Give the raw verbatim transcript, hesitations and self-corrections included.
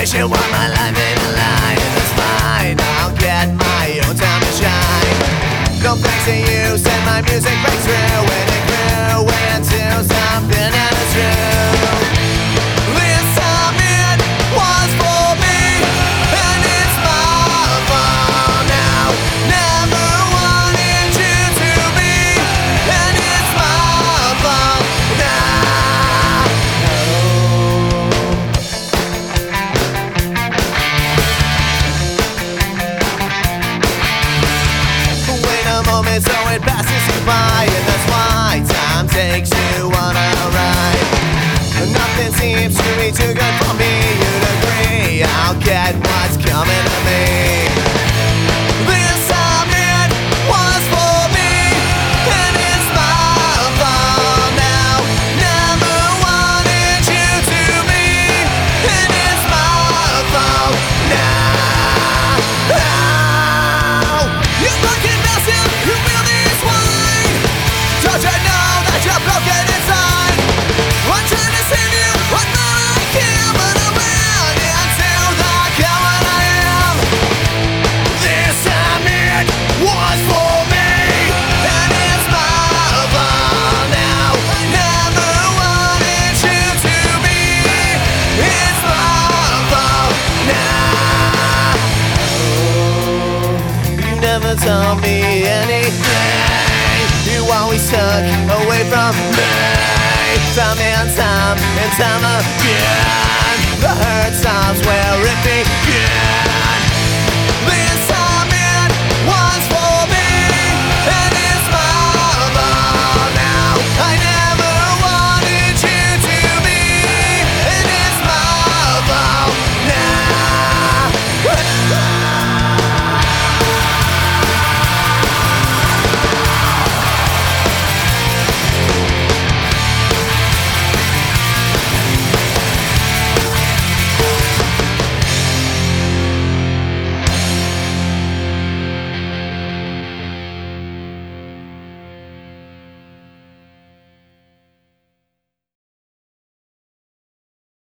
You want my life in a lie, that's fine. I'll get my own time to shine. No thanks to you, send my music break through. When it grew into something that is true. This time it was for me, and it's my fault now. Never wanted you to be, and it's my fault now. Wait a moment, so it passes you by, and that's why time takes you on a ride. Nothing seems to be too good for me. You'd agree, I'll get what's coming to me. This time it was for me, and it's my fault now. Never wanted you to be, and it's my fault now. You fucking massive, you feel this wine. Don't you know that you're broken inside? I'm trying to save you, I'm not I can, but I'm around until the coward I am. This time it was for me, and it's my fault now. Never wanted you to be, it's my fault now. You never told me anything. You always took away from me. Time and time and time again. The hurt stops where it began.